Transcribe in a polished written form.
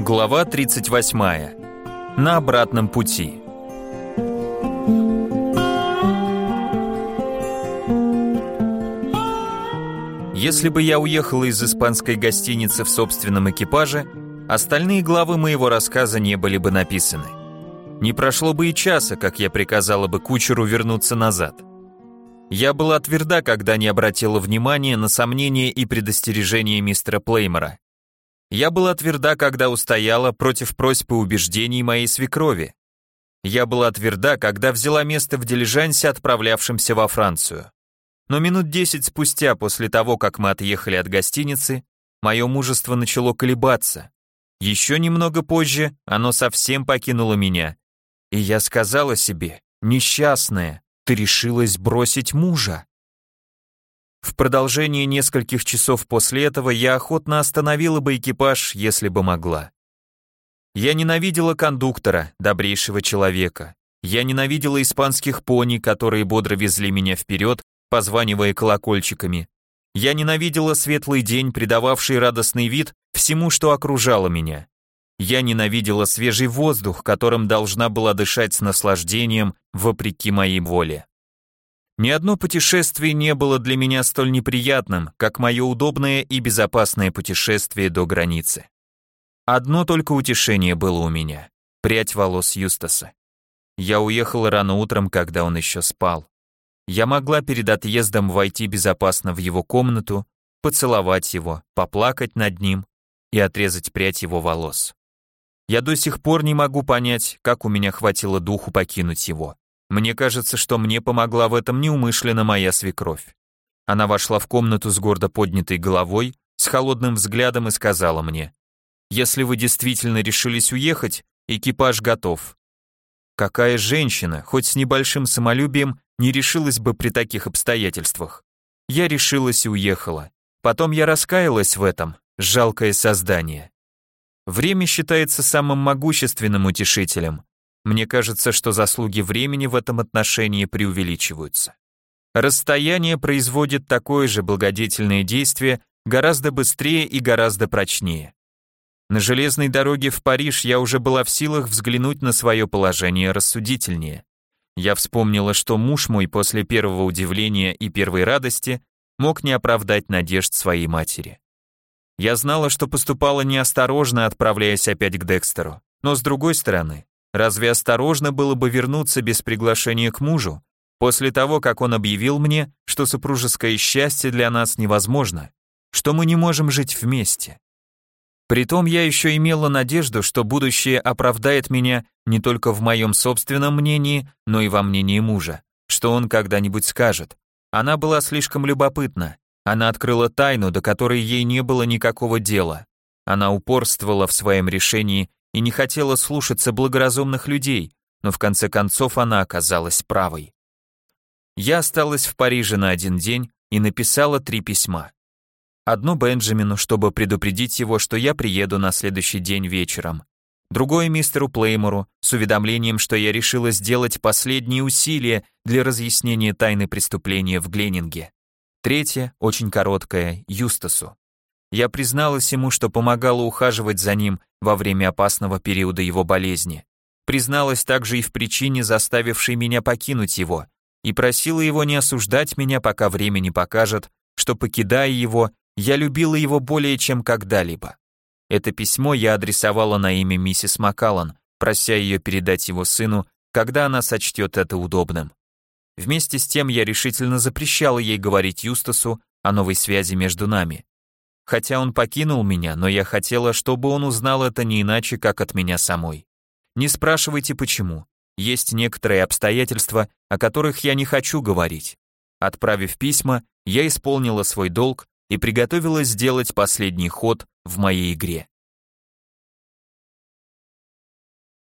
Глава 38. На обратном пути. Если бы я уехала из испанской гостиницы в собственном экипаже, остальные главы моего рассказа не были бы написаны. Не прошло бы и часа, как я приказала бы кучеру вернуться назад. Я была тверда, когда не обратила внимания на сомнения и предостережения мистера Плеймора. Я была тверда, когда устояла против просьб и убеждений моей свекрови. Я была тверда, когда взяла место в дилижансе, отправлявшемся во Францию. Но минут 10 спустя, после того, как мы отъехали от гостиницы, мое мужество начало колебаться. Еще немного позже оно совсем покинуло меня. И я сказала себе: «Несчастная, ты решилась бросить мужа». В продолжении нескольких часов после этого я охотно остановила бы экипаж, если бы могла. Я ненавидела кондуктора, добрейшего человека. Я ненавидела испанских пони, которые бодро везли меня вперед, позванивая колокольчиками. Я ненавидела светлый день, придававший радостный вид всему, что окружало меня. Я ненавидела свежий воздух, которым должна была дышать с наслаждением, вопреки моей воле. Ни одно путешествие не было для меня столь неприятным, как мое удобное и безопасное путешествие до границы. Одно только утешение было у меня — прядь волос Юстаса. Я уехала рано утром, когда он еще спал. Я могла перед отъездом войти безопасно в его комнату, поцеловать его, поплакать над ним и отрезать прядь его волос. Я до сих пор не могу понять, как у меня хватило духу покинуть его. Мне кажется, что мне помогла в этом неумышленно моя свекровь. Она вошла в комнату с гордо поднятой головой, с холодным взглядом и сказала мне: «Если вы действительно решились уехать, экипаж готов». Какая женщина, хоть с небольшим самолюбием, не решилась бы при таких обстоятельствах? Я решилась и уехала. Потом я раскаялась в этом, жалкое создание. Время считается самым могущественным утешителем. Мне кажется, что заслуги времени в этом отношении преувеличиваются. Расстояние производит такое же благодетельное действие гораздо быстрее и гораздо прочнее. На железной дороге в Париж я уже была в силах взглянуть на свое положение рассудительнее. Я вспомнила, что муж мой после первого удивления и первой радости мог не оправдать надежд своей матери. Я знала, что поступала неосторожно, отправляясь опять к Декстеру, но с другой стороны, разве осторожно было бы вернуться без приглашения к мужу, после того, как он объявил мне, что супружеское счастье для нас невозможно, что мы не можем жить вместе? Притом я еще имела надежду, что будущее оправдает меня не только в моем собственном мнении, но и во мнении мужа, что он когда-нибудь скажет: «Она была слишком любопытна, она открыла тайну, до которой ей не было никакого дела, она упорствовала в своем решении и не хотела слушаться благоразумных людей, но в конце концов она оказалась правой». Я осталась в Париже на один день и написала 3 письма. Одно Бенджамину, чтобы предупредить его, что я приеду на следующий день вечером. Другое мистеру Плеймору с уведомлением, что я решила сделать последние усилия для разъяснения тайны преступления в Гленнинге. Третье, очень короткое, Юстасу. Я призналась ему, что помогала ухаживать за ним во время опасного периода его болезни. Призналась также и в причине, заставившей меня покинуть его, и просила его не осуждать меня, пока время не покажет, что, покидая его, я любила его более чем когда-либо. Это письмо я адресовала на имя миссис Маккаллан, прося ее передать его сыну, когда она сочтет это удобным. Вместе с тем я решительно запрещала ей говорить Юстасу о новой связи между нами. Хотя он покинул меня, но я хотела, чтобы он узнал это не иначе, как от меня самой. Не спрашивайте почему. Есть некоторые обстоятельства, о которых я не хочу говорить. Отправив письма, я исполнила свой долг и приготовилась сделать последний ход в моей игре.